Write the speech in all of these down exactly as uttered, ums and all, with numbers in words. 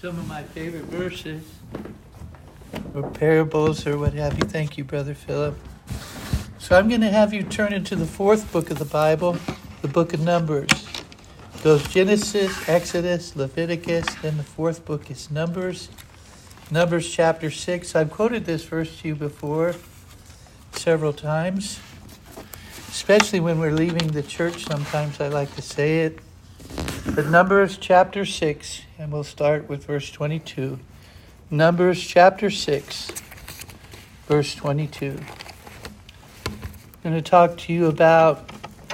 some of my favorite verses, or parables, or what have you. Thank you, Brother Philip. So I'm going to have you turn into the fourth book of the Bible, the book of Numbers. It goes Genesis, Exodus, Leviticus, then the fourth book is Numbers. Numbers chapter six. I've quoted this verse to you before several times, especially when we're leaving the church. Sometimes I like to say it. But Numbers chapter six, and we'll start with verse twenty-two. Numbers chapter six, verse twenty-two. I'm going to talk to you about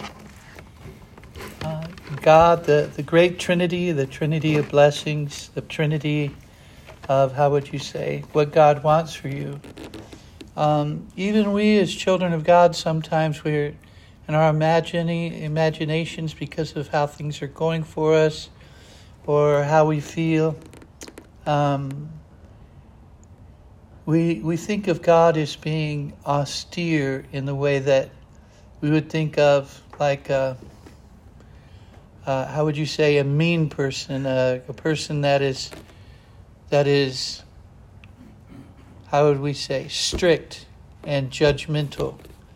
uh, God, the, the great Trinity, the Trinity of blessings, the Trinity of, how would you say, what God wants for you. Um, even we as children of God, sometimes we're in our imagining, imaginations, because of how things are going for us or how we feel, um, we we think of God as being austere in the way that we would think of, like, a, uh, how would you say, a mean person, a, a person that is, that is, how would we say, strict and judgmental.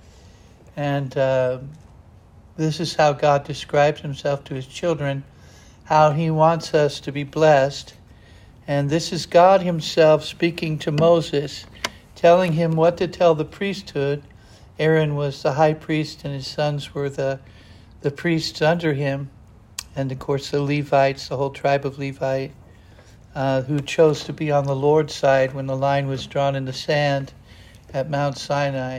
And uh, this is how God describes himself to his children, how he wants us to be blessed. And this is God himself speaking to Moses, telling him what to tell the priesthood. Aaron was the high priest and his sons were the, the priests under him. And of course the Levites, the whole tribe of Levi, uh, who chose to be on the Lord's side when the line was drawn in the sand at Mount Sinai.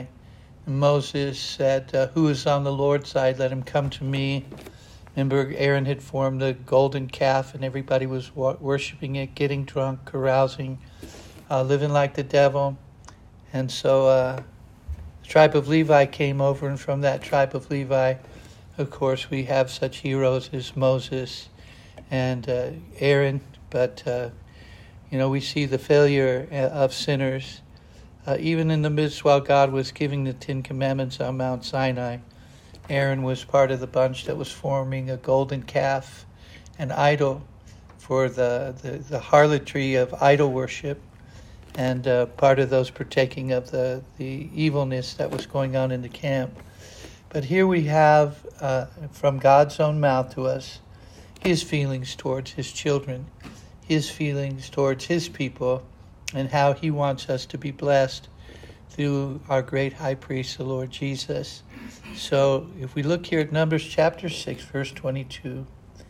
Moses said, uh, who is on the Lord's side, let him come to me. Remember, Aaron had formed the golden calf and everybody was wa- worshiping it, getting drunk, carousing, uh, living like the devil. And so uh, the tribe of Levi came over, and from that tribe of Levi, of course, we have such heroes as Moses and uh, Aaron. But, uh, you know, we see the failure of sinners. Uh, even in the midst while God was giving the Ten Commandments on Mount Sinai, Aaron was part of the bunch that was forming a golden calf, an idol for the, the, the harlotry of idol worship, and uh, part of those partaking of the, the evilness that was going on in the camp. But here we have, uh, from God's own mouth to us, his feelings towards his children, his feelings towards his people, and how he wants us to be blessed through our great high priest, the Lord Jesus. So if we look here at Numbers chapter six, verse twenty-two.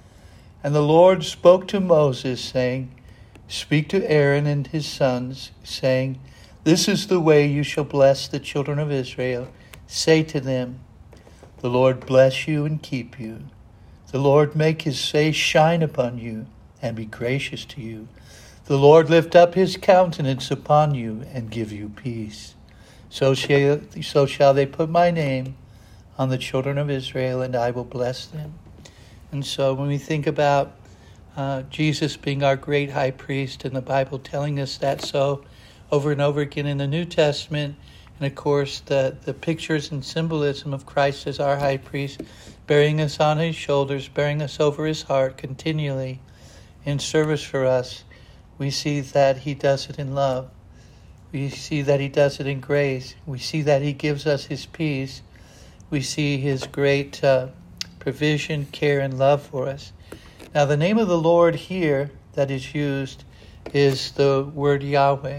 And the Lord spoke to Moses, saying, speak to Aaron and his sons, saying, this is the way you shall bless the children of Israel. Say to them, the Lord bless you and keep you. The Lord make his face shine upon you and be gracious to you. The Lord lift up his countenance upon you and give you peace. So shall, so shall they put my name on the children of Israel, and I will bless them. And so when we think about uh, Jesus being our great high priest, and the Bible telling us that so over and over again in the New Testament, and of course the, the pictures and symbolism of Christ as our high priest, bearing us on his shoulders, bearing us over his heart continually in service for us, we see that he does it in love. We see that he does it in grace. We see that he gives us his peace. We see his great uh, provision, care, and love for us. Now, the name of the Lord here that is used is the word Yahweh.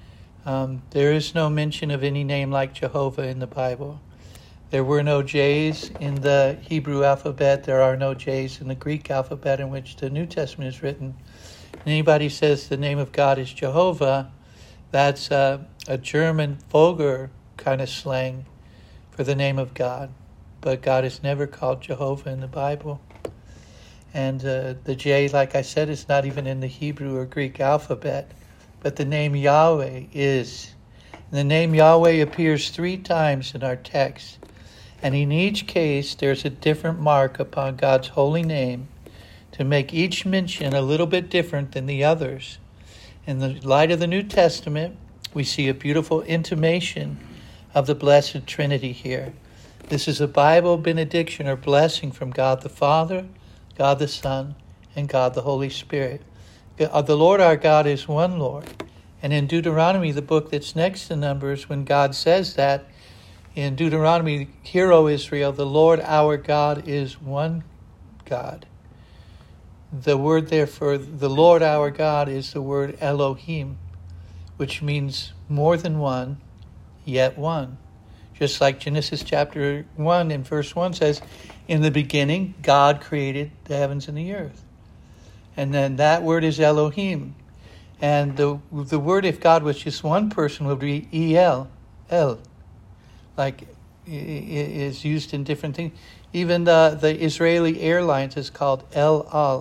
Um, there is no mention of any name like Jehovah in the Bible. There were no J's in the Hebrew alphabet. There are no J's in the Greek alphabet in which the New Testament is written. Anybody says the name of God is Jehovah, that's a, a German vulgar kind of slang for the name of God. But God is never called Jehovah in the Bible. And uh, the J, like I said, is not even in the Hebrew or Greek alphabet. But the name Yahweh is. And the name Yahweh appears three times in our text. And in each case, there's a different mark upon God's holy name to make each mention a little bit different than the others. In the light of the New Testament, we see a beautiful intimation of the Blessed Trinity here. This is a Bible benediction or blessing from God the Father, God the Son, and God the Holy Spirit. uh, the Lord our God is one Lord. And in Deuteronomy, the book that's next to Numbers, when God says that, in Deuteronomy, hear, O Israel, the Lord our God is one God. The word there for the Lord our God is the word Elohim, which means more than one, yet one. Just like Genesis chapter one and verse one says, in the beginning, God created the heavens and the earth. And then that word is Elohim. And the the word, if God was just one person, would be El, El. Like is used in different things. Even the, the Israeli Airlines is called El Al.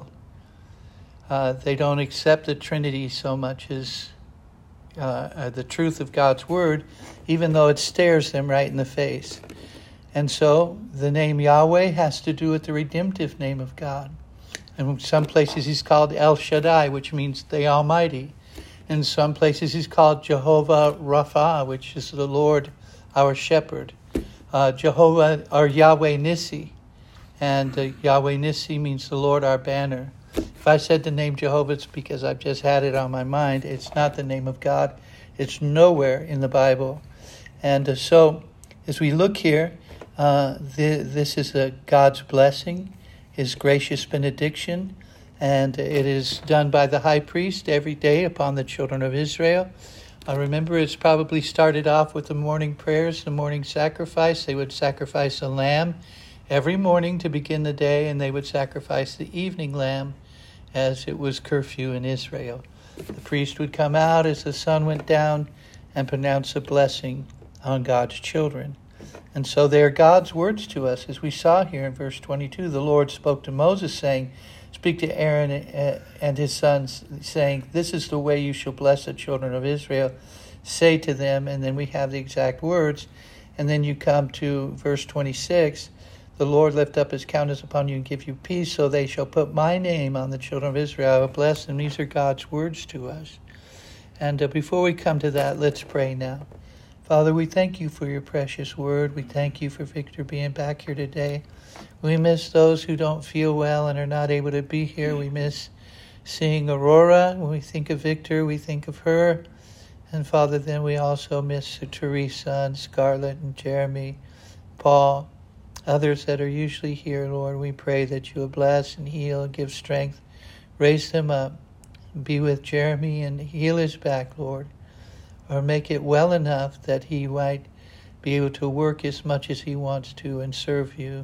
Uh, they don't accept the Trinity so much as uh, uh, the truth of God's word, even though it stares them right in the face. And so the name Yahweh has to do with the redemptive name of God. And in some places he's called El Shaddai, which means the Almighty. In some places he's called Jehovah Rapha, which is the Lord our shepherd. Uh, Jehovah or Yahweh Nissi. And uh, Yahweh Nissi means the Lord our banner. If I said the name Jehovah, it's because I've just had it on my mind. It's not the name of God. It's nowhere in the Bible. And uh, so as we look here, uh, th- this is uh, God's blessing, his gracious benediction, and it is done by the high priest every day upon the children of Israel. I remember it's probably started off with the morning prayers, the morning sacrifice. They would sacrifice a lamb every morning to begin the day, and they would sacrifice the evening lamb as it was curfew in Israel. The priest would come out as the sun went down and pronounce a blessing on God's children. And so they are God's words to us, as we saw here in verse twenty-two. The Lord spoke to Moses, saying, speak to Aaron and his sons, saying, this is the way you shall bless the children of Israel. Say to them, and then we have the exact words. And then you come to verse twenty-six. The Lord lift up his countenance upon you and give you peace, so they shall put my name on the children of Israel. I will bless them. These are God's words to us. And uh, before we come to that, let's pray now. Father, we thank you for your precious word. We thank you for Victor being back here today. We miss those who don't feel well and are not able to be here. We miss seeing Aurora. When we think of Victor, we think of her. And Father, then we also miss Teresa and Scarlett and Jeremy, Paul, others that are usually here, Lord. We pray that you will bless and heal and give strength. Raise them up. Be with Jeremy and heal his back, Lord. Or make it well enough that he might be able to work as much as he wants to and serve you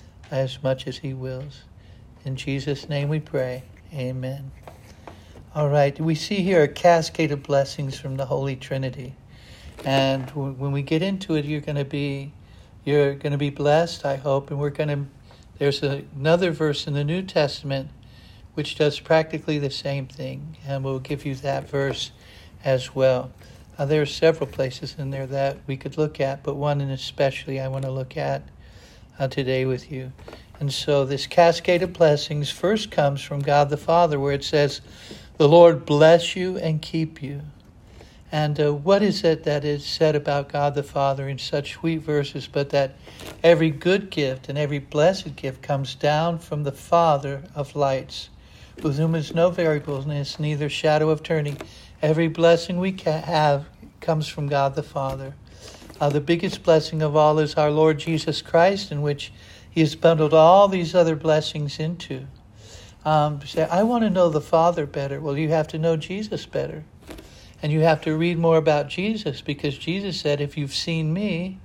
as much as he wills. In Jesus' name we pray. Amen. All right. We see here a cascade of blessings from the Holy Trinity. And when we get into it, you're going to be you're going to be blessed, I hope. And we're going to there's a, another verse in the New Testament which does practically the same thing. And we'll give you that verse as well. Uh, there are several places in there that we could look at, but one and especially I want to look at uh, today with you. And so this cascade of blessings first comes from God the Father, where it says, the Lord bless you and keep you. And uh, what is it that is said about God the Father in such sweet verses, but that every good gift and every blessed gift comes down from the Father of lights, with whom is no variableness, neither shadow of turning. Every blessing we can have comes from God the Father. Uh, the biggest blessing of all is our Lord Jesus Christ, in which he has bundled all these other blessings into. Um, say, I want to know the Father better. Well, you have to know Jesus better. And you have to read more about Jesus, because Jesus said, if you've seen me,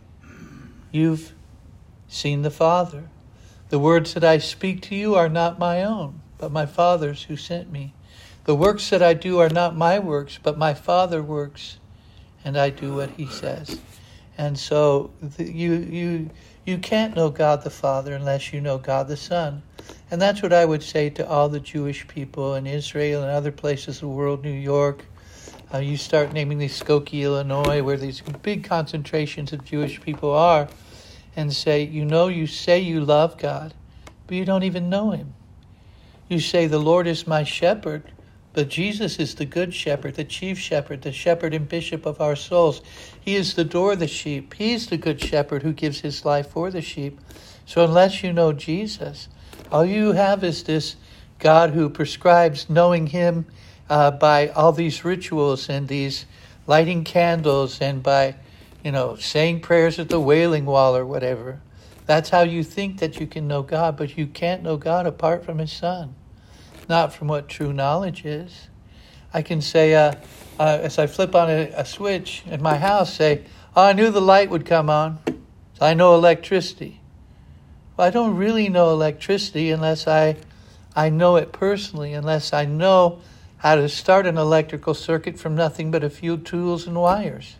you've seen the Father. The words that I speak to you are not my own, but my Father's who sent me. The works that I do are not my works, but my Father works, and I do what he says. And so the, you you you can't know God the Father unless you know God the Son. And that's what I would say to all the Jewish people in Israel and other places of the world, New York. Uh, you start naming these Skokie, Illinois, where these big concentrations of Jewish people are, and say, you know, you say you love God, but you don't even know him. You say, the Lord is my shepherd, but Jesus is the good shepherd, the chief shepherd, the shepherd and bishop of our souls. He is the door of the sheep. He's the good shepherd who gives his life for the sheep. So unless you know Jesus, all you have is this God who prescribes knowing him uh, by all these rituals and these lighting candles and by, you know, saying prayers at the Wailing Wall or whatever. That's how you think that you can know God, but you can't know God apart from his Son. Not from what true knowledge is. I can say, uh, uh, as I flip on a, a switch in my house, say, oh, I knew the light would come on. So I know electricity. Well, I don't really know electricity unless I, I know it personally, unless I know how to start an electrical circuit from nothing but a few tools and wires.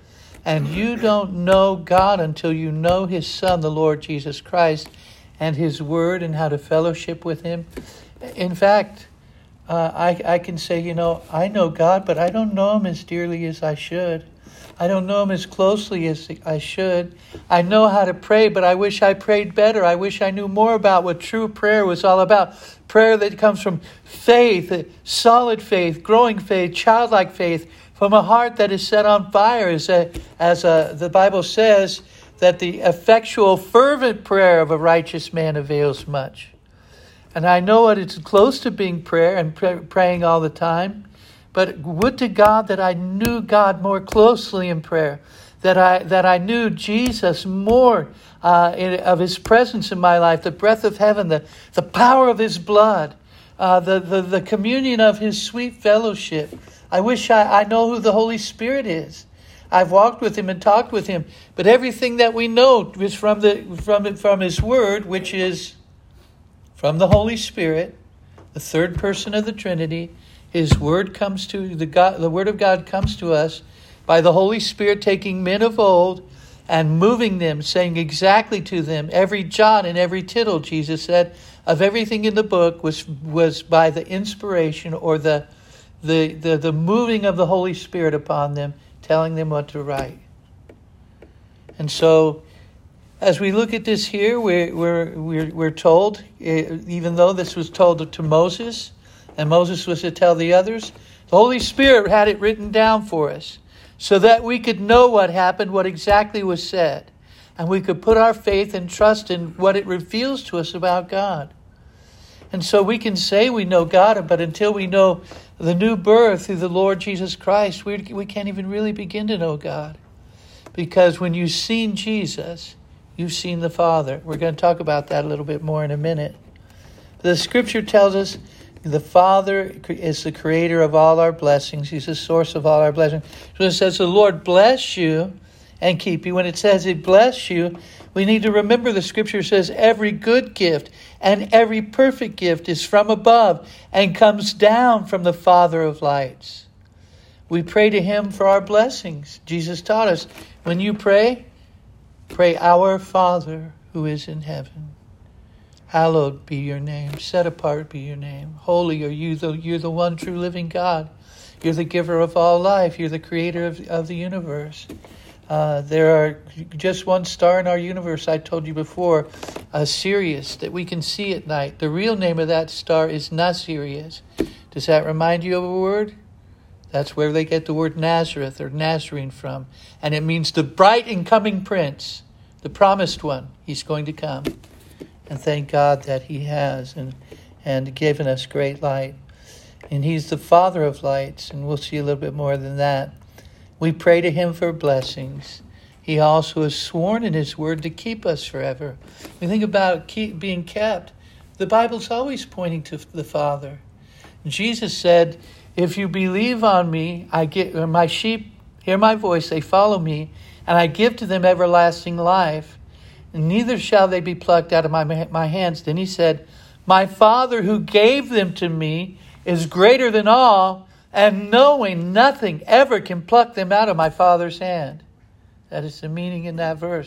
And you don't know God until you know his Son, the Lord Jesus Christ, and his Word and how to fellowship with him. In fact, uh, I, I can say, you know, I know God, but I don't know him as dearly as I should. I don't know him as closely as I should. I know how to pray, but I wish I prayed better. I wish I knew more about what true prayer was all about. Prayer that comes from faith, solid faith, growing faith, childlike faith, from a heart that is set on fire, as a, as a, the Bible says, that the effectual, fervent prayer of a righteous man avails much. And I know it is close to being prayer and pray, praying all the time, but would to God that I knew God more closely in prayer, that I that I knew Jesus more uh, in, of his presence in my life, the breath of heaven, the, the power of his blood, uh, the, the, the communion of his sweet fellowship. I wish I, I know who the Holy Spirit is. I've walked with him and talked with him. But everything that we know is from the from from his Word, which is from the Holy Spirit, the third person of the Trinity. His Word comes to the God, the Word of God comes to us by the Holy Spirit taking men of old and moving them, saying exactly to them, every jot and every tittle, Jesus said, of everything in the book was was by the inspiration or the The, the, the moving of the Holy Spirit upon them, telling them what to write. And so, as we look at this here, we're, we're, we're, we're told, even though this was told to Moses, and Moses was to tell the others, the Holy Spirit had it written down for us, so that we could know what happened, what exactly was said, and we could put our faith and trust in what it reveals to us about God. And so we can say we know God, but until we know the new birth through the Lord Jesus Christ, we, we can't even really begin to know God. Because when you've seen Jesus, you've seen the Father. We're going to talk about that a little bit more in a minute. The Scripture tells us the Father is the creator of all our blessings. He's the source of all our blessings. So it says the Lord bless you and keep you. When it says He bless you, we need to remember the Scripture says every good gift and every perfect gift is from above and comes down from the Father of lights. We pray to Him for our blessings. Jesus taught us, when you pray, pray, Our Father who is in heaven. Hallowed be your name. Set apart be your name. Holy are you, the, you're the one true living God. You're the giver of all life. You're the creator of, of the universe. Uh, there are just one star in our universe, I told you before, uh, Sirius, that we can see at night. The real name of that star is Nasirius. Does that remind you of a word? That's where they get the word Nazareth or Nazarene from. And it means the bright and coming prince, the promised one. He's going to come. And thank God that He has and, and given us great light. And He's the Father of lights, and we'll see a little bit more than that. We pray to Him for blessings. He also has sworn in His Word to keep us forever. We think about keep being kept. The Bible's always pointing to the Father. Jesus said, if you believe on me, I get my sheep hear my voice, they follow me, and I give to them everlasting life, and neither shall they be plucked out of my, my hands. Then He said, my Father who gave them to me is greater than all, and knowing nothing ever can pluck them out of my Father's hand. That is the meaning in that verse.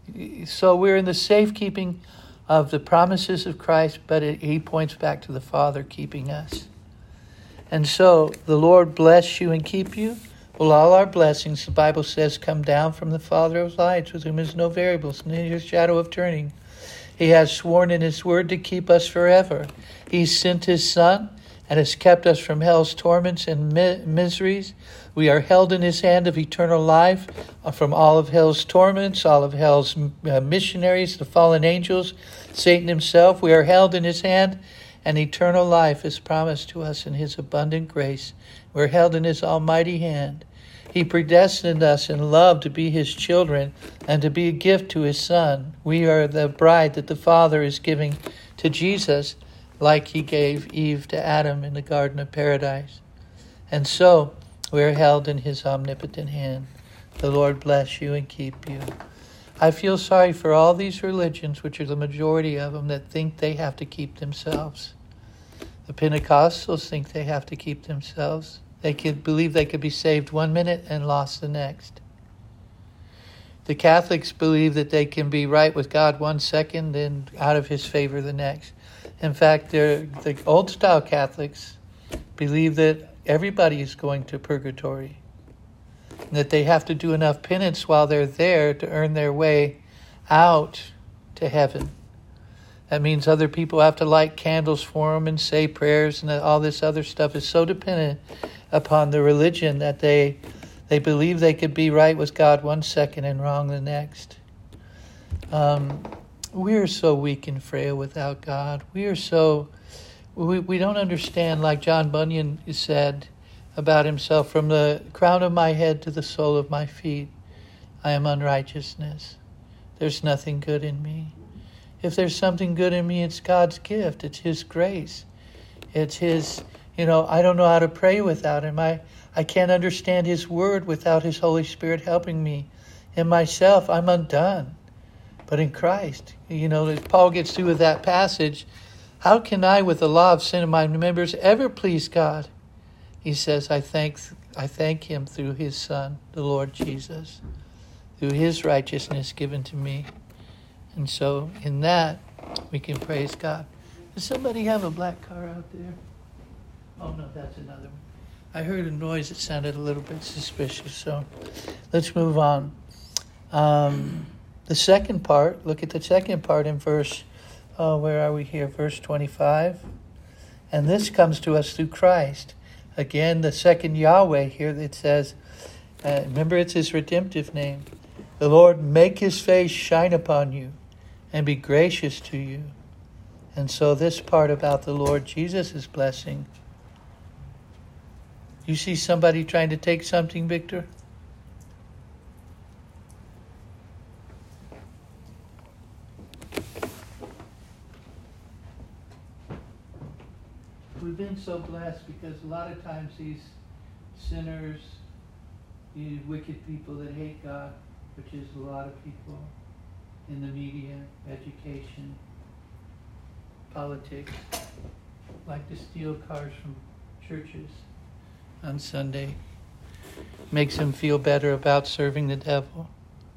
So we're in the safekeeping of the promises of Christ, but it, He points back to the Father keeping us. And so the Lord bless you and keep you. Well, all our blessings, the Bible says, come down from the Father of lights, with whom is no variables, neither shadow of turning. He has sworn in His Word to keep us forever. He sent His Son and has kept us from hell's torments and mi- miseries. We are held in His hand of eternal life from all of hell's torments, all of hell's uh, missionaries, the fallen angels, Satan himself. We are held in His hand, and eternal life is promised to us in his abundant grace. We're held in his almighty hand. He predestined us in love to be his children and to be a gift to his Son. We are the bride that the Father is giving to Jesus, like he gave Eve to Adam in the Garden of Paradise. And so we're held in his omnipotent hand. The Lord bless you and keep you. I feel sorry for all these religions, which are the majority of them, that think they have to keep themselves. The Pentecostals think they have to keep themselves. They could believe they could be saved one minute and lost the next. The Catholics believe that they can be right with God one second and out of his favor the next. In fact, the old-style Catholics believe that everybody is going to purgatory, and that they have to do enough penance while they're there to earn their way out to heaven. That means other people have to light candles for them and say prayers, and all this other stuff is so dependent upon the religion that they they believe they could be right with God one second and wrong the next. Um, we are so weak and frail without God. We are so we we don't understand, like John Bunyan said about himself, from the crown of my head to the sole of my feet, I am unrighteousness. There's nothing good in me. If there's something good in me, it's God's gift. It's his grace. It's his, you know, I don't know how to pray without him. I, I can't understand his word without his Holy Spirit helping me. In myself, I'm undone. But in Christ, you know, as Paul gets through with that passage, how can I, with the law of sin in my members, ever please God? He says, I thank, I thank him through his Son, the Lord Jesus, through his righteousness given to me. And so in that, we can praise God. Does somebody have a black car out there? Oh, no, that's another one. I heard a noise that sounded a little bit suspicious, so let's move on. Um, the second part, look at the second part in verse, uh, where are we here? Verse twenty-five. And this comes to us through Christ. Again, the second Yahweh here, it says, uh, remember it's his redemptive name. The Lord make his face shine upon you and be gracious to you. And so this part about the Lord Jesus' blessing. You see somebody trying to take something, Victor? We've been so blessed because a lot of times these sinners, these wicked people that hate God, which is a lot of people in the media, education, politics, like to steal cars from churches on Sunday. Makes them feel better about serving the devil.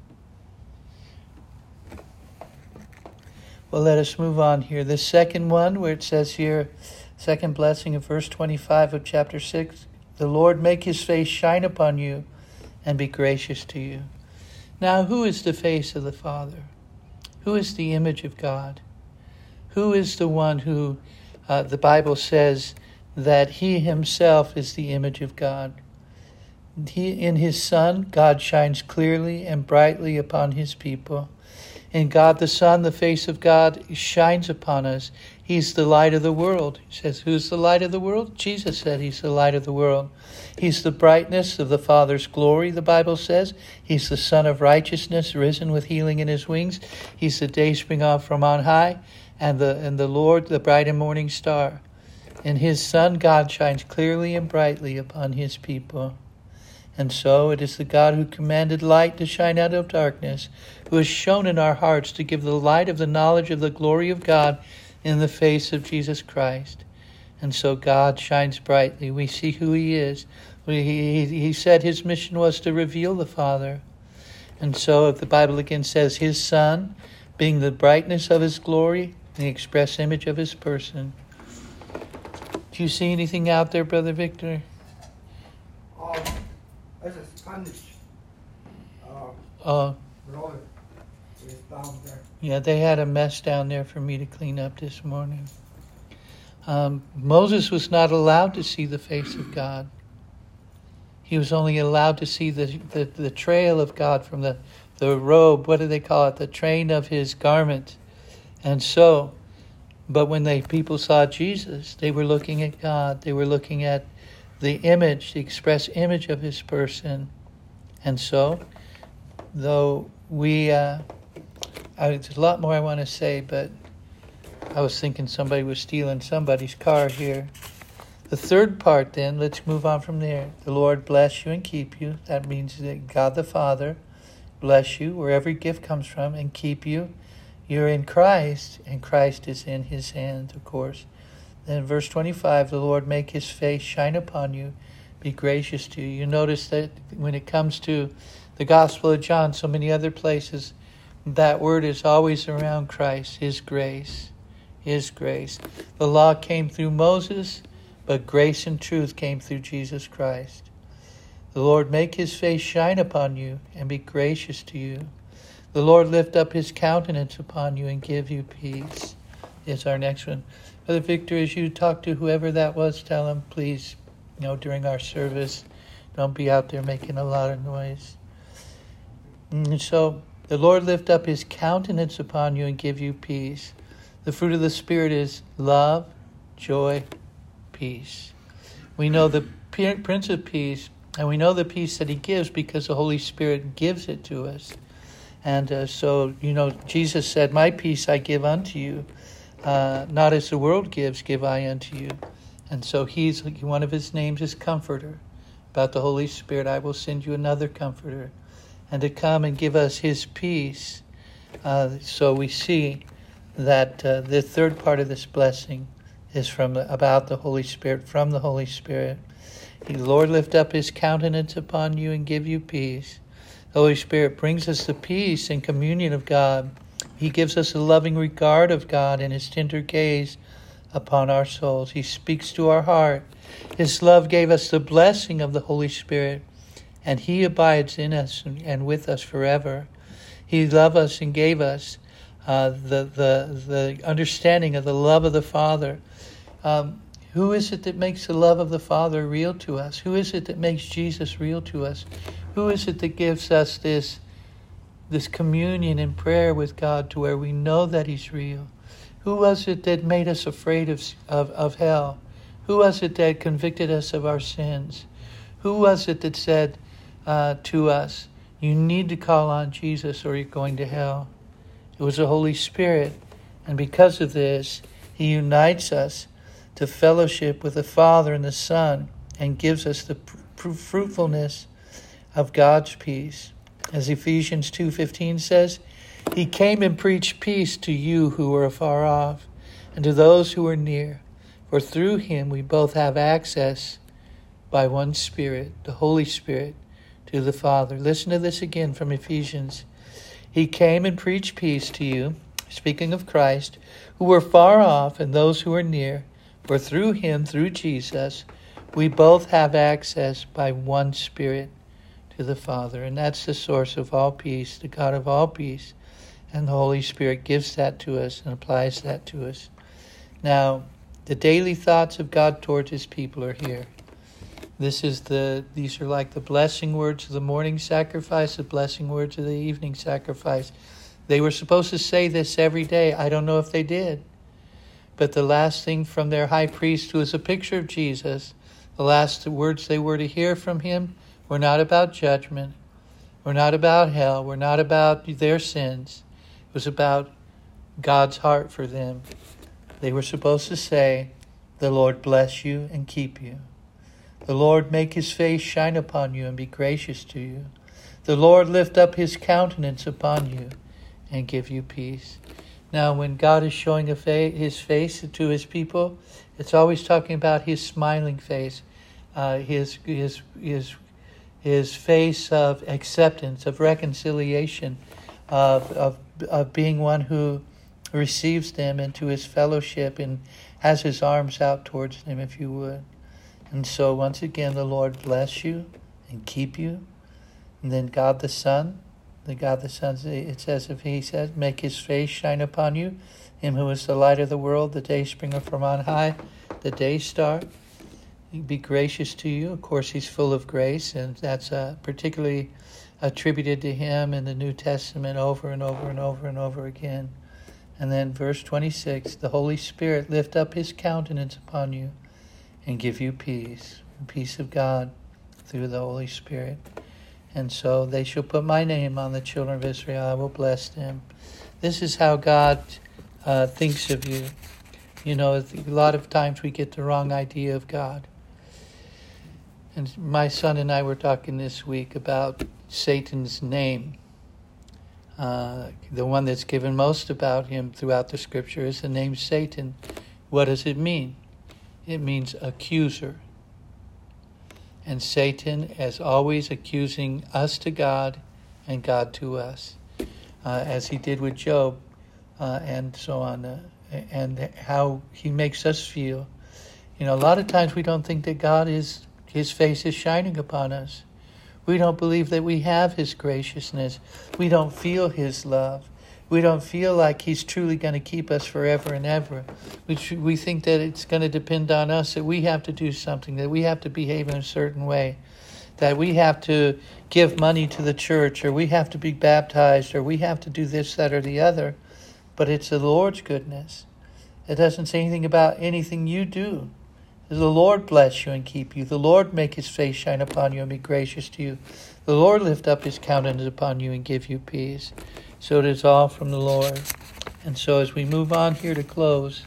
Well, let us move on here. The second one, where it says here, second blessing of verse twenty-five of chapter six, the Lord make his face shine upon you and be gracious to you. Now, who is the face of the Father? Who is the image of God? Who is the one who, uh, the Bible says that he himself is the image of God? He, in his Son, God shines clearly and brightly upon his people. In God the Son, the face of God shines upon us. He's the light of the world. He says, who's the light of the world? Jesus said he's the light of the world. He's the brightness of the Father's glory, the Bible says. He's the Son of righteousness, risen with healing in his wings. He's the day spring up from on high, and the, and the Lord, the bright and morning star. In his Son, God shines clearly and brightly upon his people. And so it is the God who commanded light to shine out of darkness, who has shone in our hearts to give the light of the knowledge of the glory of God in the face of Jesus Christ. And so God shines brightly. We see who he is. He, he, he said his mission was to reveal the Father. And so if the Bible again says his Son, being the brightness of his glory, the express image of his person. Do you see anything out there, Brother Victor? Oh, there's a Spanish uh, Uh, brother is down there. yeah, they had a mess down there for me to clean up this morning. Um, Moses was not allowed to see the face of God. He was only allowed to see the, the, the trail of God from the, the robe, what do they call it, the train of his garment. And so But when they people saw Jesus, they were looking at God. They were looking at the image, the express image of his person. And so, though we, uh, I, there's a lot more I want to say, but I was thinking somebody was stealing somebody's car here. The third part then, let's move on from there. The Lord bless you and keep you. That means that God the Father bless you where every gift comes from and keep you. You're in Christ, and Christ is in his hand, of course. Then verse twenty-five, the Lord make his face shine upon you, be gracious to you. You notice that when it comes to the Gospel of John, so many other places, that word is always around Christ, his grace, his grace. The law came through Moses, but grace and truth came through Jesus Christ. The Lord make his face shine upon you and be gracious to you. The Lord lift up his countenance upon you and give you peace. Is our next one. Brother Victor, as you talk to whoever that was, tell him, please, you know, during our service, don't be out there making a lot of noise. And so, the Lord lift up his countenance upon you and give you peace. The fruit of the Spirit is love, joy, peace. We know the Prince of Peace, and we know the peace that he gives because the Holy Spirit gives it to us. And uh, so, you know, Jesus said, my peace I give unto you, uh, not as the world gives, give I unto you. And so he's, one of his names is Comforter. About the Holy Spirit, I will send you another Comforter, and to come and give us his peace. Uh, so we see that uh, the third part of this blessing is from about the Holy Spirit, from the Holy Spirit. The Lord lift up his countenance upon you and give you peace. The Holy Spirit brings us the peace and communion of God. He gives us a loving regard of God and his tender gaze upon our souls. He speaks to our heart. His love gave us the blessing of the Holy Spirit, and he abides in us and with us forever. He loved us and gave us uh, the, the, the understanding of the love of the Father. Um, who is it that makes the love of the Father real to us? Who is it that makes Jesus real to us? Who is it that gives us this, this communion and prayer with God to where we know that he's real? Who was it that made us afraid of, of, of hell? Who was it that convicted us of our sins? Who was it that said uh, to us, you need to call on Jesus or you're going to hell? It was the Holy Spirit. And because of this, he unites us to fellowship with the Father and the Son and gives us the pr- fruitfulness of God's peace. As Ephesians two fifteen says, he came and preached peace to you who were afar off and to those who are near. For through him we both have access by one Spirit, the Holy Spirit, to the Father. Listen to this again from Ephesians. He came and preached peace to you, speaking of Christ, who were far off and those who are near. For through him, through Jesus, we both have access by one Spirit to the Father. And that's the source of all peace, the God of all peace. And the Holy Spirit gives that to us and applies that to us. Now, the daily thoughts of God towards his people are here. This is the these are like the blessing words of the morning sacrifice, the blessing words of the evening sacrifice. They were supposed to say this every day. I don't know if they did. But the last thing from their high priest, who is a picture of Jesus, the last words they were to hear from him were not about judgment, were not about hell, were not about their sins. It was about God's heart for them. They were supposed to say, the Lord bless you and keep you. The Lord make his face shine upon you and be gracious to you. The Lord lift up his countenance upon you and give you peace. Now, when God is showing a fa- his face to his people, it's always talking about his smiling face, uh, his his his his face of acceptance, of reconciliation, of of of being one who receives them into his fellowship and has his arms out towards them, if you would. And so, once again, the Lord bless you and keep you. And then God the Son. The God the Son, it says, if he says, make his face shine upon you, him who is the light of the world, the day springer from on high, the day star, be gracious to you. Of course, he's full of grace, and that's uh, particularly attributed to him in the New Testament over and over and over and over again. And then verse twenty-six, the Holy Spirit lift up his countenance upon you and give you peace, the peace of God through the Holy Spirit. And so they shall put my name on the children of Israel. I will bless them. This is how God uh, thinks of you. You know, a lot of times we get the wrong idea of God. And my son and I were talking this week about Satan's name. Uh, the one that's given most about him throughout the scripture is the name Satan. What does it mean? It means accuser. And Satan is always accusing us to God and God to us, uh, as he did with Job, uh, and so on, uh, and how he makes us feel. You know, a lot of times we don't think that God is, his face is shining upon us. We don't believe that we have his graciousness. We don't feel his love. We don't feel like he's truly going to keep us forever and ever. We, we think that it's going to depend on us, that we have to do something, that we have to behave in a certain way, that we have to give money to the church, or we have to be baptized, or we have to do this, that, or the other. But it's the Lord's goodness. It doesn't say anything about anything you do. The Lord bless you and keep you. The Lord make his face shine upon you and be gracious to you. The Lord lift up his countenance upon you and give you peace. So it is all from the Lord. And so as we move on here to close,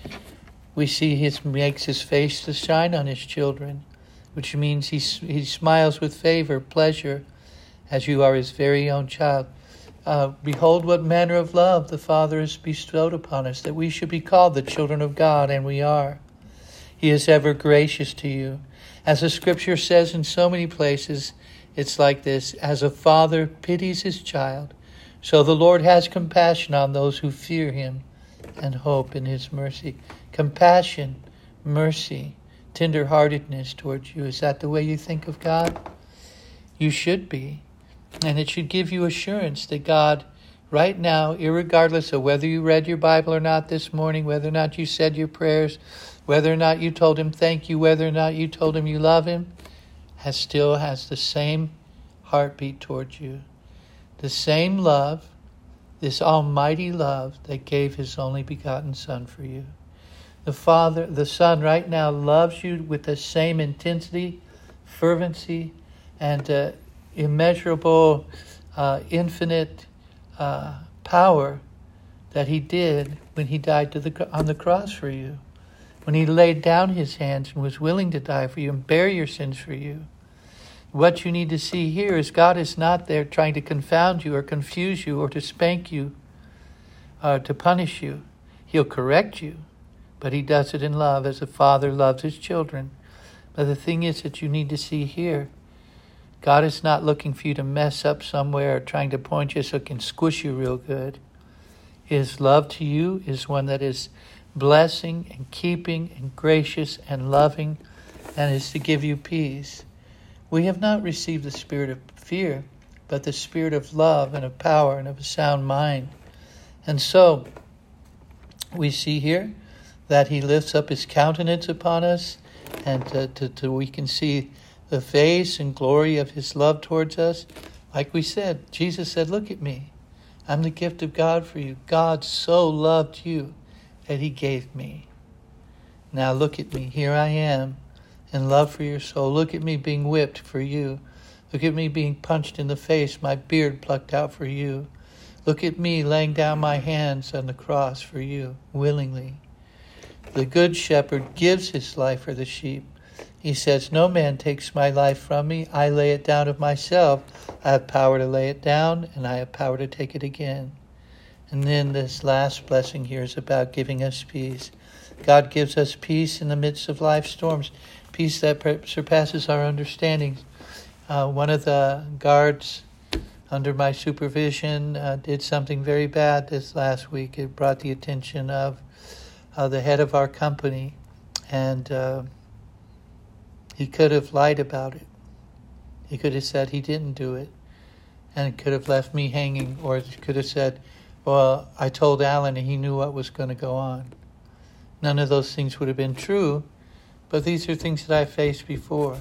we see he makes his face to shine on his children, which means he, he smiles with favor, pleasure, as you are his very own child. Uh, Behold what manner of love the Father has bestowed upon us, that we should be called the children of God, and we are. He is ever gracious to you. As the scripture says in so many places, it's like this: as a father pities his child, so the Lord has compassion on those who fear him and hope in his mercy. Compassion, mercy, tenderheartedness towards you. Is that the way you think of God? You should be. And it should give you assurance that God, right now, irregardless of whether you read your Bible or not this morning, whether or not you said your prayers, whether or not you told him thank you, whether or not you told him you love him, has still has the same heartbeat towards you. The same love, this almighty love that gave his only begotten Son for you. The Father, the Son right now loves you with the same intensity, fervency, and uh, immeasurable, uh, infinite uh, power that he did when he died to the, on the cross for you. When he laid down his hands and was willing to die for you and bear your sins for you. What you need to see here is God is not there trying to confound you or confuse you or to spank you or to punish you. He'll correct you, but he does it in love as a father loves his children. But the thing is that you need to see here, God is not looking for you to mess up somewhere or trying to point you so it can squish you real good. His love to you is one that is blessing and keeping and gracious and loving, and is to give you peace. We have not received the spirit of fear, but the spirit of love and of power and of a sound mind. And so we see here that he lifts up his countenance upon us, and to, to, to we can see the face and glory of his love towards us. Like we said, Jesus said, look at me. I'm the gift of God for you. God so loved you that he gave me. Now look at me. Here I am in love for your soul. Look at me being whipped for you. Look at me being punched in the face, my beard plucked out for you. Look at me laying down my hands on the cross for you, willingly. The good shepherd gives his life for the sheep. He says, no man takes my life from me. I lay it down of myself. I have power to lay it down, and I have power to take it again. And then this last blessing here is about giving us peace. God gives us peace in the midst of life's storms, peace that surpasses our understanding. Uh, one of the guards under my supervision uh, did something very bad this last week. It brought the attention of uh, the head of our company, and uh, he could have lied about it. He could have said he didn't do it, and it could have left me hanging, or he could have said, well, I told Alan and he knew what was going to go on. None of those things would have been true, but these are things that I faced before.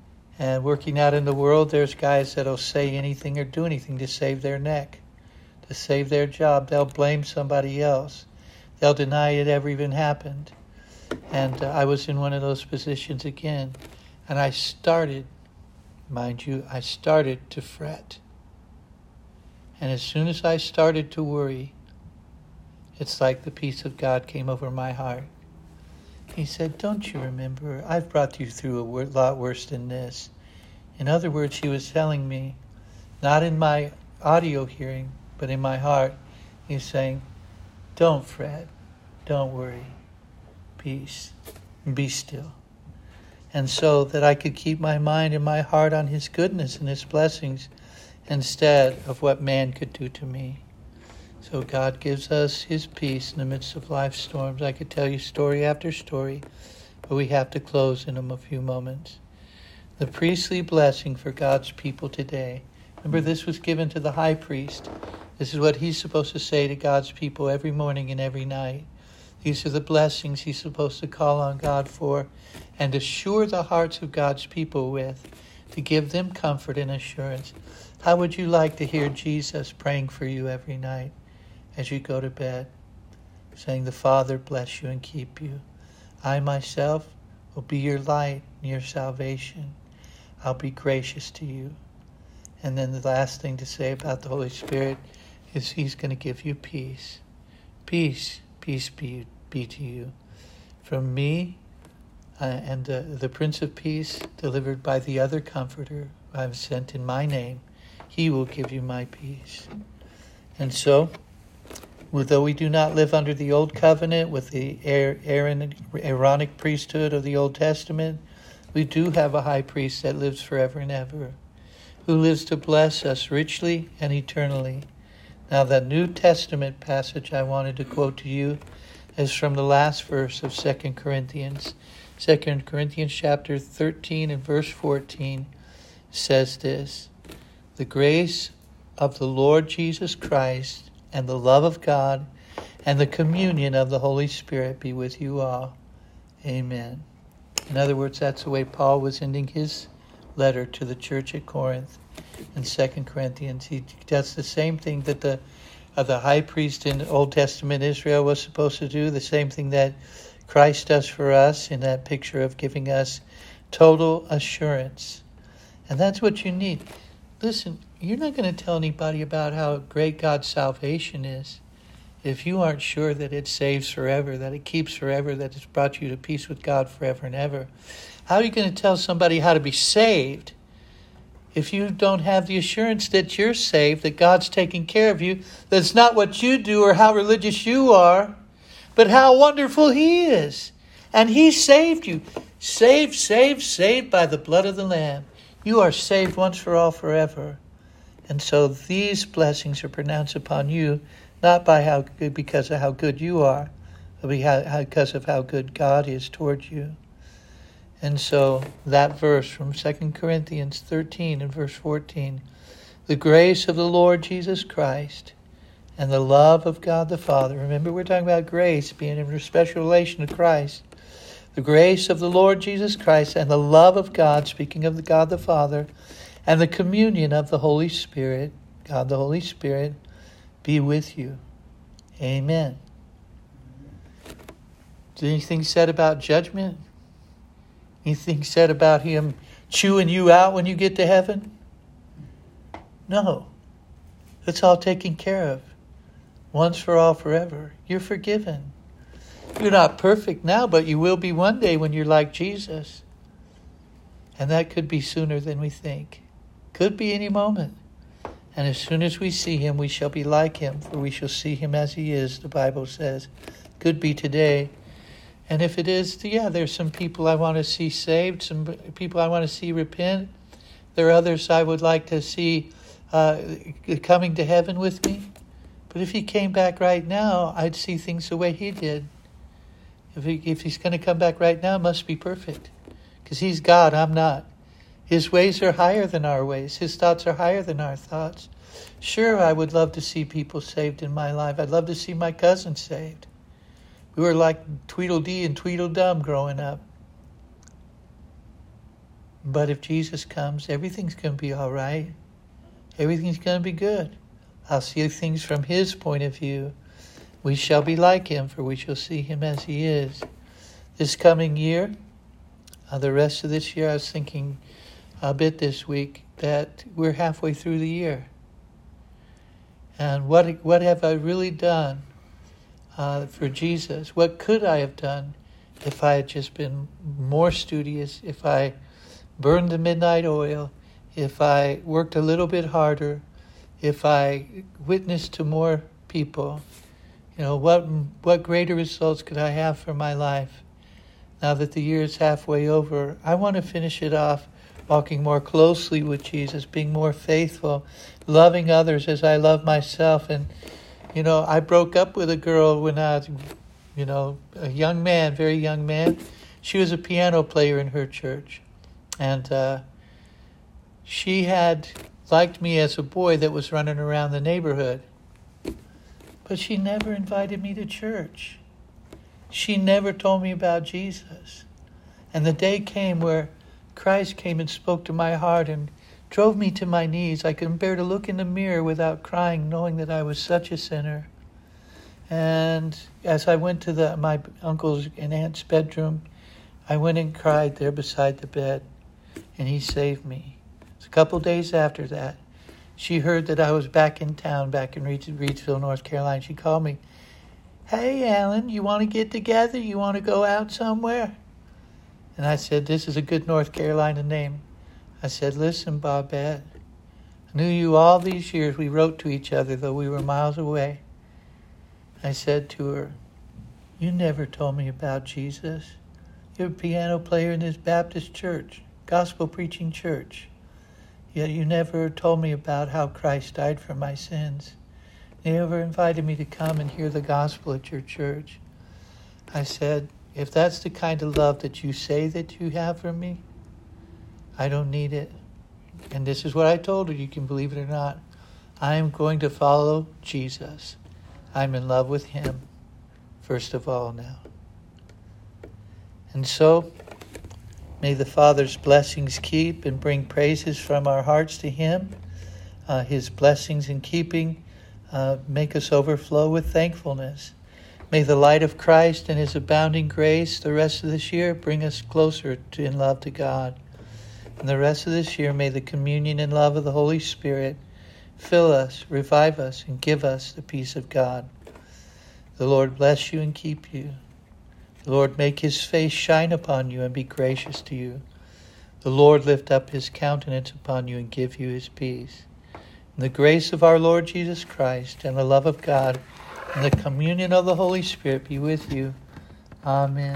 And working out in the world, there's guys that'll say anything or do anything to save their neck, to save their job. They'll blame somebody else. They'll deny it ever even happened. And uh, I was in one of those positions again. And I started, mind you, I started to fret. And as soon as I started to worry, it's like the peace of God came over my heart. He said, don't you remember, I've brought you through a lot worse than this. In other words, he was telling me, not in my audio hearing, but in my heart, he's saying, don't fret, don't worry, peace, be still. And so that I could keep my mind and my heart on his goodness and his blessings instead of what man could do to me. So God gives us his peace in the midst of life's storms. I could tell you story after story, but we have to close in a few moments. The priestly blessing for God's people today. Remember, this was given to the high priest. This is what he's supposed to say to God's people every morning and every night. These are the blessings he's supposed to call on God for and assure the hearts of God's people with, to give them comfort and assurance. How would you like to hear Jesus praying for you every night as you go to bed, saying, the Father bless you and keep you. I myself will be your light and your salvation. I'll be gracious to you. And then the last thing to say about the Holy Spirit is he's going to give you peace. Peace, peace be, be to you. From me uh, and uh, the Prince of Peace, delivered by the other Comforter who I've sent in my name, he will give you my peace. And so, though we do not live under the old covenant with the Aaron, Aaronic priesthood of the Old Testament, we do have a high priest that lives forever and ever, who lives to bless us richly and eternally. Now, the New Testament passage I wanted to quote to you is from the last verse of Second Corinthians. Second Corinthians chapter thirteen and verse fourteen says this, the grace of the Lord Jesus Christ and the love of God and the communion of the Holy Spirit be with you all. Amen. In other words, that's the way Paul was ending his letter to the church at Corinth in Second Corinthians. He does the same thing that the uh, the high priest in Old Testament Israel was supposed to do, the same thing that Christ does for us in that picture of giving us total assurance. And that's what you need. Listen, you're not going to tell anybody about how great God's salvation is if you aren't sure that it saves forever, that it keeps forever, that it's brought you to peace with God forever and ever. How are you going to tell somebody how to be saved if you don't have the assurance that you're saved, that God's taking care of you, that it's not what you do or how religious you are, but how wonderful he is. And he saved you. Saved, saved, saved by the blood of the Lamb. You are saved once for all forever. And so these blessings are pronounced upon you, not by how good, because of how good you are, but because of how good God is towards you. And so that verse from Second Corinthians thirteen and verse fourteen, the grace of the Lord Jesus Christ and the love of God the Father. Remember, we're talking about grace being in a special relation to Christ. The grace of the Lord Jesus Christ and the love of God, speaking of the God the Father, and the communion of the Holy Spirit, God the Holy Spirit, be with you. Amen. Is anything said about judgment? Anything said about him chewing you out when you get to heaven? No. It's all taken care of. Once for all forever. You're forgiven. You're not perfect now, but you will be one day when you're like Jesus. And that could be sooner than we think. Could be any moment. And as soon as we see him, we shall be like him, for we shall see him as he is, the Bible says. Could be today. And if it is, yeah, there's some people I want to see saved, some people I want to see repent. There are others I would like to see uh, coming to heaven with me. But if he came back right now, I'd see things the way he did. If, he, if he's going to come back right now, it must be perfect. Because he's God, I'm not. His ways are higher than our ways. His thoughts are higher than our thoughts. Sure, I would love to see people saved in my life. I'd love to see my cousin saved. We were like Tweedledee and Tweedledum growing up. But if Jesus comes, everything's going to be all right. Everything's going to be good. I'll see things from his point of view. We shall be like him, for we shall see him as he is. This coming year, uh, the rest of this year, I was thinking a bit this week that we're halfway through the year. And what what have I really done uh, for Jesus? What could I have done if I had just been more studious, if I burned the midnight oil, if I worked a little bit harder, if I witnessed to more people? You know, what what greater results could I have for my life? Now that the year is halfway over, I want to finish it off walking more closely with Jesus, being more faithful, loving others as I love myself. And, you know, I broke up with a girl when I was, you know, a young man, very young man. She was a piano player in her church. And uh, she had liked me as a boy that was running around the neighborhood. But she never invited me to church. She never told me about Jesus. And the day came where Christ came and spoke to my heart and drove me to my knees. I couldn't bear to look in the mirror without crying, knowing that I was such a sinner. And as I went to the my uncle's and aunt's bedroom, I went and cried there beside the bed, and he saved me. A couple days after that, she heard that I was back in town, back in Reidsville, North Carolina. She called me, "Hey, Alan, you want to get together? You want to go out somewhere?" And I said, this is a good North Carolina name. I said, "Listen, Bobette, I knew you all these years. We wrote to each other, though we were miles away." I said to her, "You never told me about Jesus. You're a piano player in this Baptist church, gospel preaching church. Yet you never told me about how Christ died for my sins. You never invited me to come and hear the gospel at your church." I said, "If that's the kind of love that you say that you have for me, I don't need it." And this is what I told her. You can believe it or not. I am going to follow Jesus. I'm in love with him, first of all now. And so, may the Father's blessings keep and bring praises from our hearts to him. Uh, his blessings in keeping uh, make us overflow with thankfulness. May the light of Christ and his abounding grace the rest of this year bring us closer to in love to God. And the rest of this year, may the communion and love of the Holy Spirit fill us, revive us, and give us the peace of God. The Lord bless you and keep you. The Lord make his face shine upon you and be gracious to you. The Lord lift up his countenance upon you and give you his peace. And the grace of our Lord Jesus Christ and the love of God and the communion of the Holy Spirit be with you. Amen.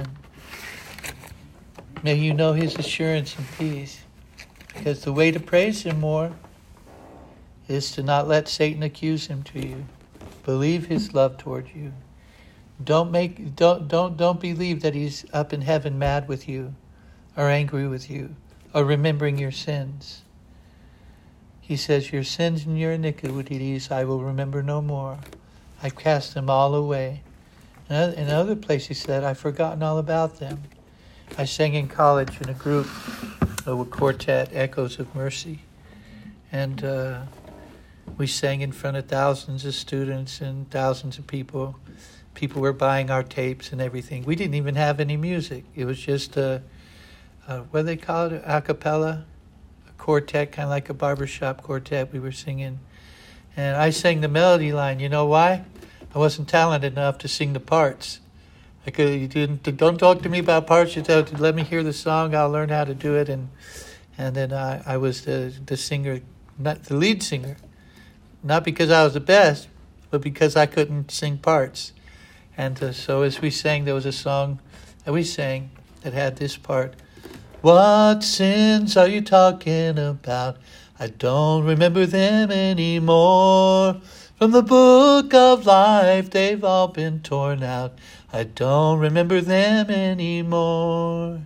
May you know his assurance and peace, because the way to praise him more is to not let Satan accuse him to you. Believe his love toward you. Don't make don't don't don't believe that he's up in heaven mad with you or angry with you or remembering your sins. He says, "Your sins and your iniquities I will remember no more. I cast them all away." In another place he said, "I've forgotten all about them." I sang in college in a group, a quartet, Echoes of Mercy. And uh, we sang in front of thousands of students and thousands of people. People were buying our tapes and everything. We didn't even have any music. It was just a, a what do they call it, a cappella, a quartet, kind of like a barbershop quartet we were singing. And I sang the melody line. You know why? I wasn't talented enough to sing the parts. I could, you didn't, don't talk to me about parts. You tell, let me hear the song. I'll learn how to do it. And and then I, I was the, the singer, not the lead singer. Not because I was the best, but because I couldn't sing parts. And uh, so as we sang, there was a song that we sang that had this part. "What sins are you talking about? I don't remember them anymore. From the book of life, they've all been torn out. I don't remember them anymore."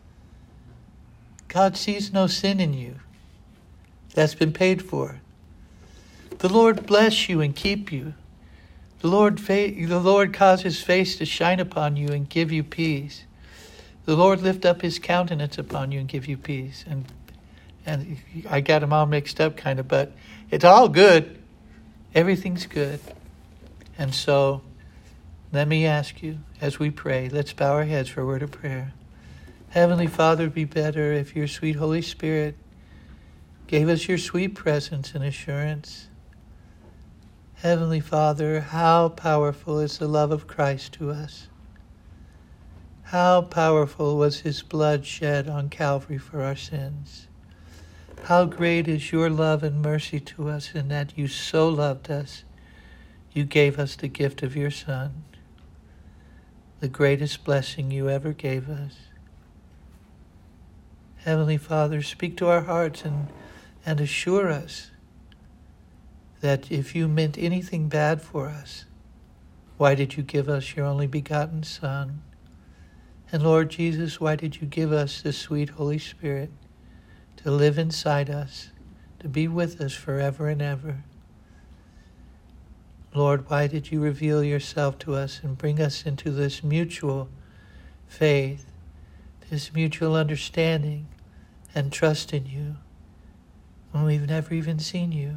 God sees no sin in you. That's been paid for. The Lord bless you and keep you. The Lord, fa- the Lord cause his face to shine upon you and give you peace. The Lord lift up his countenance upon you and give you peace. And and I got them all mixed up kind of, but it's all good. Everything's good. And so, let me ask you, as we pray, let's bow our heads for a word of prayer. Heavenly Father, it'd be better if your sweet Holy Spirit gave us your sweet presence and assurance. Heavenly Father, how powerful is the love of Christ to us. How powerful was his blood shed on Calvary for our sins. How great is your love and mercy to us in that you so loved us, you gave us the gift of your Son, the greatest blessing you ever gave us. Heavenly Father, speak to our hearts and, and assure us that if you meant anything bad for us, why did you give us your only begotten Son? And Lord Jesus, why did you give us the sweet Holy Spirit to live inside us, to be with us forever and ever? Lord, why did you reveal yourself to us and bring us into this mutual faith, this mutual understanding and trust in you when we've never even seen you?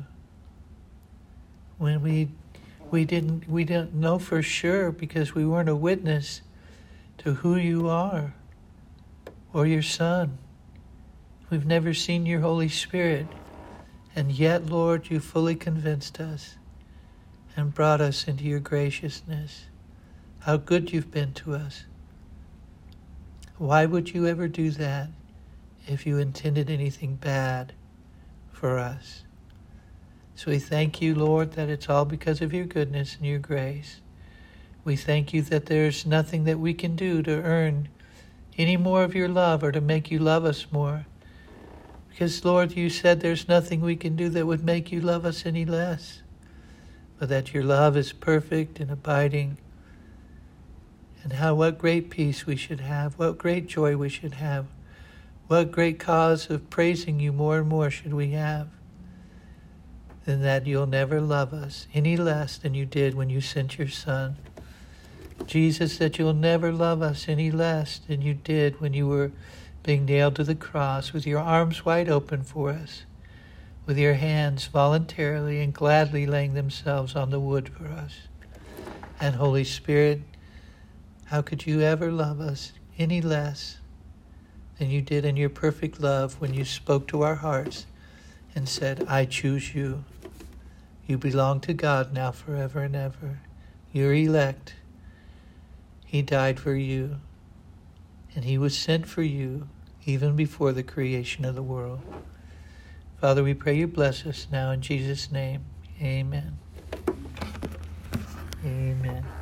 When we we didn't we didn't know for sure because we weren't a witness to who you are or your Son. We've never seen your Holy Spirit, and yet, Lord, you fully convinced us and brought us into your graciousness. How good you've been to us. Why would you ever do that if you intended anything bad for us? So we thank you, Lord, that it's all because of your goodness and your grace. We thank you that there's nothing that we can do to earn any more of your love or to make you love us more. Because, Lord, you said there's nothing we can do that would make you love us any less, but that your love is perfect and abiding. And how, what great peace we should have, what great joy we should have, what great cause of praising you more and more should we have, than that you'll never love us any less than you did when you sent your Son. Jesus, that you'll never love us any less than you did when you were being nailed to the cross with your arms wide open for us, with your hands voluntarily and gladly laying themselves on the wood for us. And Holy Spirit, how could you ever love us any less than you did in your perfect love when you spoke to our hearts and said, I choose you. You belong to God now forever and ever. You're elect. He died for you, and he was sent for you even before the creation of the world. Father, we pray you bless us now in Jesus' name. Amen. Amen.